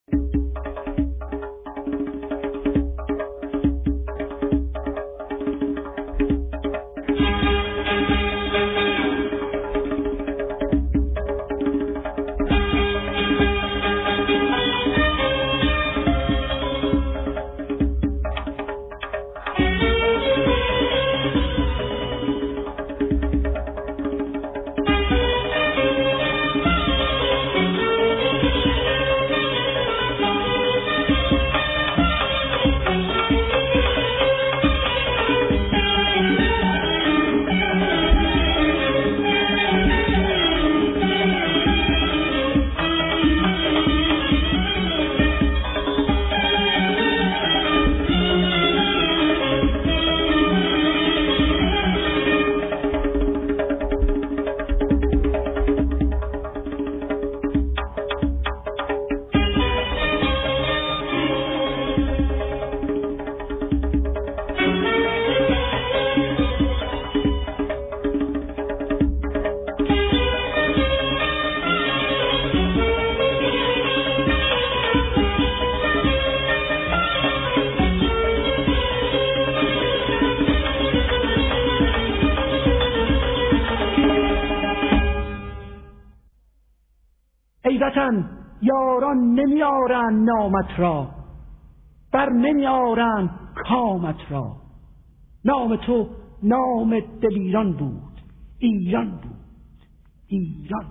ای وطن یاران نمیارند نامت را، بر نمیارند کامت را. نام تو نام دلیران بود، ایران بود، ایران.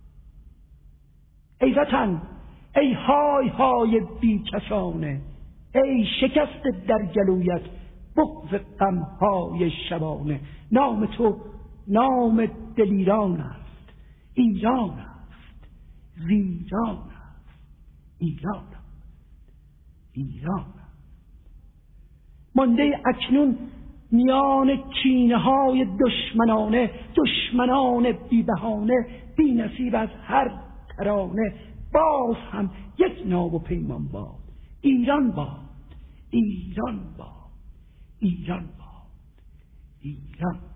ای وطن ای های های بیکسانه، ای شکست در گلویت بغض غمهای شبانه. نام تو نام دلیران است، ایران است، ویران است، ایران است، ایران است. مانده اکنون میان کینه های دشمنانه، دشمنان بی بهانه، بی نصیب از هر ترانه. باز هم یک نام و پیمان باد، ایران باد، ایران باد، ایران باد، ایران باد.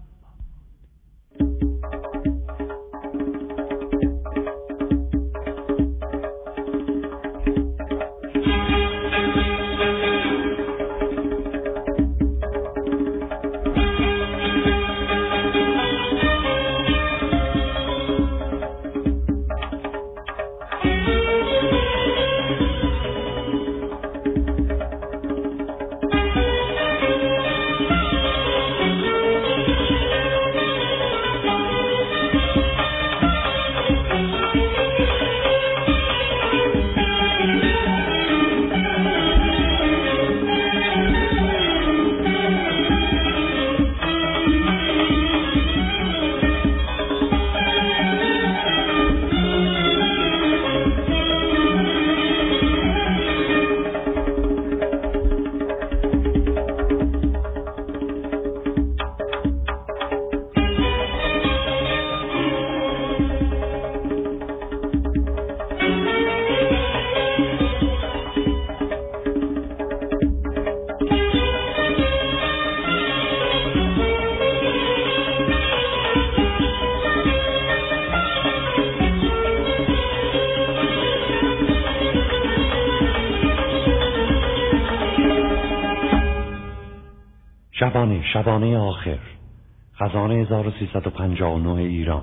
شبانه آخر، خزانه 1359 ایران.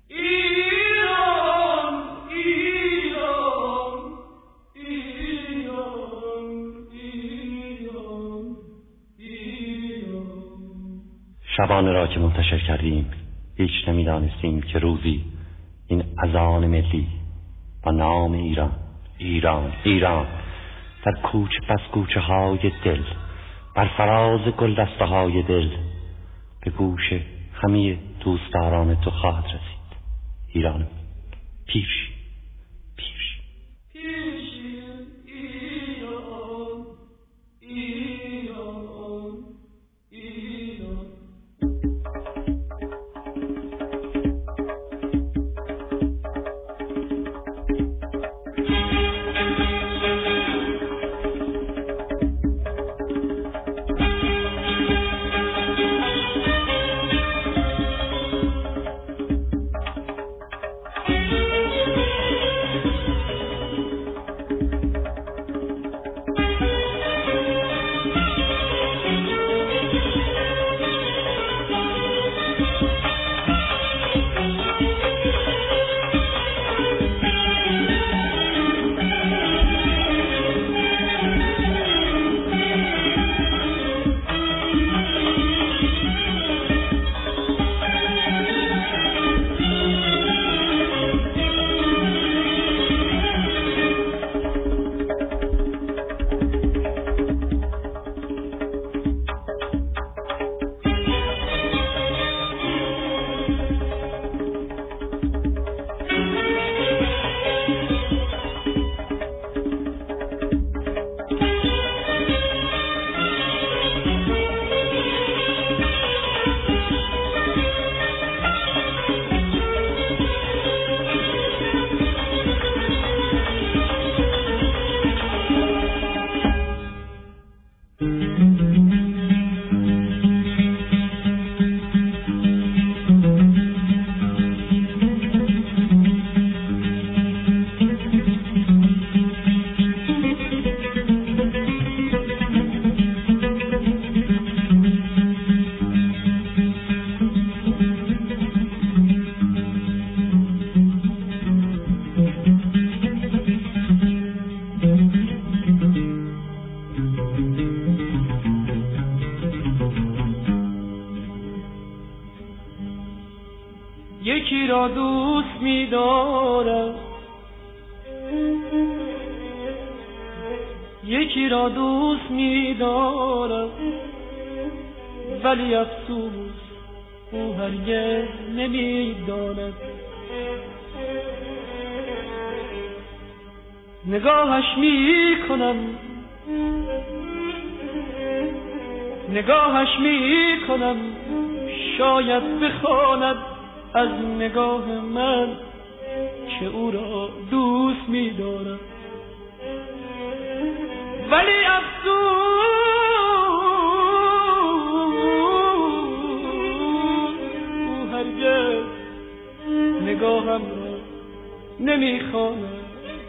ایران، ایران، ایران، ایران. شبانه را که منتشر کردیم هیچ نمیدانستیم که روزی این اذان ملی با نام ایران، ایران، ایران در کوچه پس کوچه های دل، بر فراز گل دسته های دل، به گوش همه دوستداران تو خواهد رسید. ایران پیرشی، پیرشی، پیرشی، ایران، ایران، ایران. را دوست می‌دارم، یکی را دوست می‌دارم، ولی افسوس او هرگز نمی‌داند. نگاهش می‌کنم شاید بخواند از نگاه من که او را دوست می‌دارم، ولی افسوس او هرگز نگاهم را نمی‌خواند.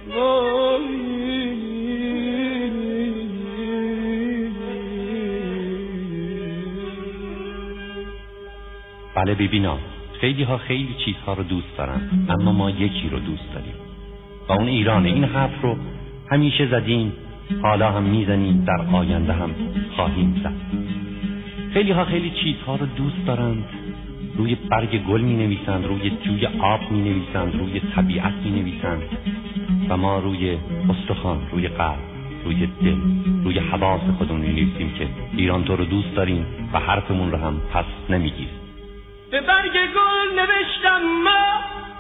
بله ببینا، خیلی ها خیلی چیزها رو دوست دارن، اما ما یکی رو دوست داریم و اون ایرانه. این حرف رو همیشه زدیم، حالا هم میزنیم، در آینده هم خواهیم زد. خیلی ها خیلی چیزها رو دوست دارند، روی برگ گل می نویسند، روی جوی آب می نویسند، روی طبیعت می نویسند و ما روی استخوان، روی قلب، روی دل، روی حواس خودمون می نویسیم که ایران تو رو دوست داریم و حرفمون رو هم پس نمیگیریم. به برگ گل نوشتم من،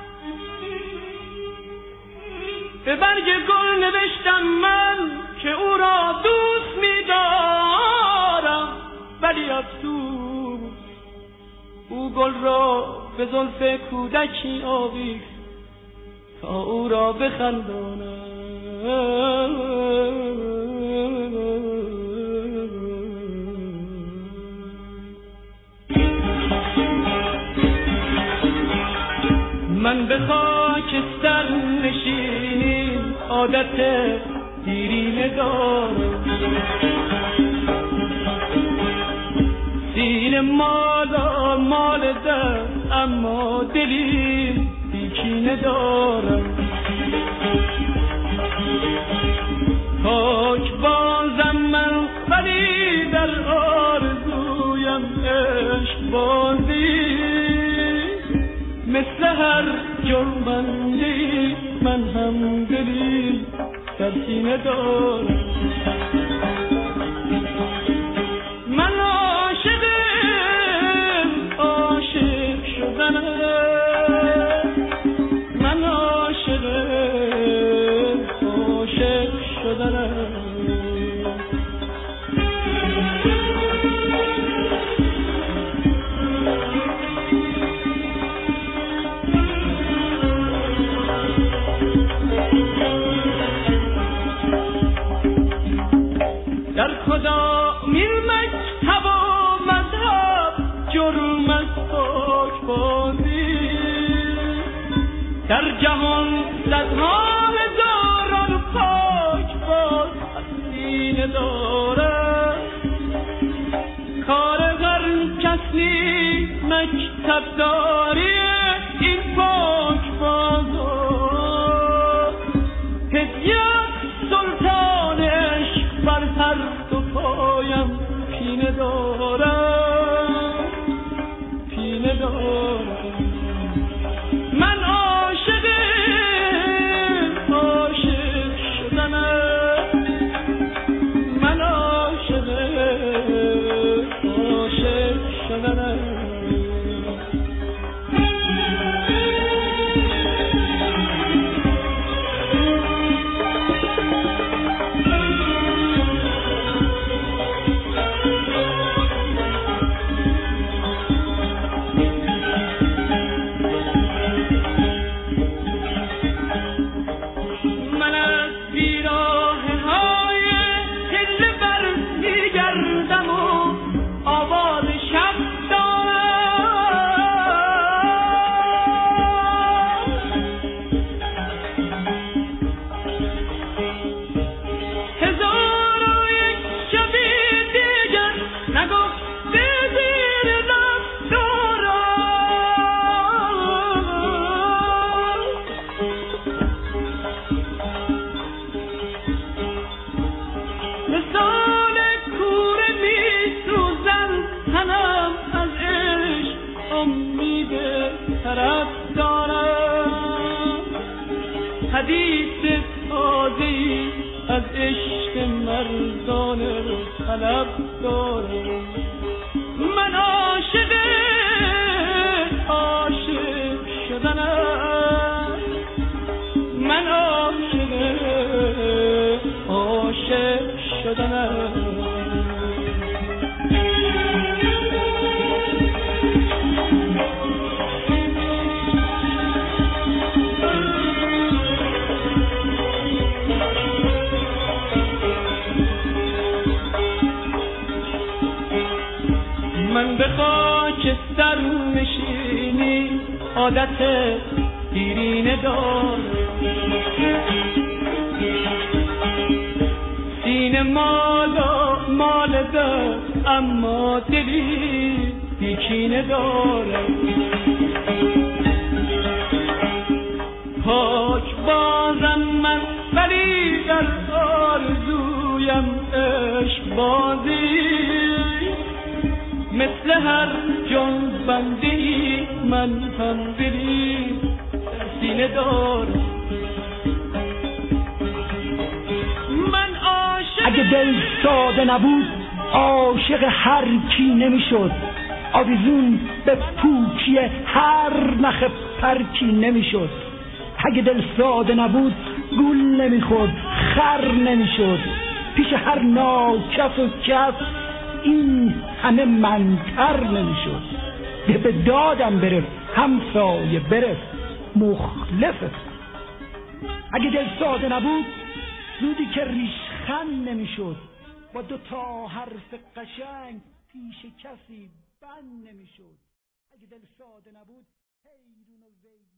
به برگ گل نوشتم من که او را دوست می‌دارم، ولی افسوس او گل را به زلف کودکی آویخت تا او را بخنداند. من به خاکستر نشینی عادت دیرینه دارم، سینه مال دست اما دلی بیکینه دارم. پاک بازم من ولی در آرزویم عشق بازی، مثل هر جرمندی من هم دلی در سینه دارم. من عاشق شدنم، من عاشق شدنم. در کدامین مکتب و مذهب جرم از پاکبازی، در جهان صدها هزاران پاکباز از سینه دارد. کار هر کس نیست مکتب داری این پاکبازا، هدیت سلطانش بر هر دو پایم پینه دارم، پینه دارم. من عاشق شدنم، من عاشق شدنم. عشق مردانه طلب دارم. من عاشق شدنم، من عاشق شدنم. من به خاکستر نشینی عادت دیرینه دارم. سینه مال دار اما دلی بیکینه دارم. پاک بازم من ولی در آرزویم عشق بازی، مثل هر جان بندی من هم دلی در سینه دارم. من عاشق، اگه دل ساده نبود عاشق هر کی نمیشد، آویزون به پوکی هر نخ پرکی نمیشد. اگه دل ساده نبود گول نمیخورد، خر نمیشد، پیش هر ناکس و کس این همه منکر نمیشد. به دادم برفت همسایه برفت مخلفت. اگه دل ساده نبود زودی که ریشخند نمیشد، با 2 حرف قشنگ پیش کسی بند نمیشد. اگه دل ساده نبود حیرون و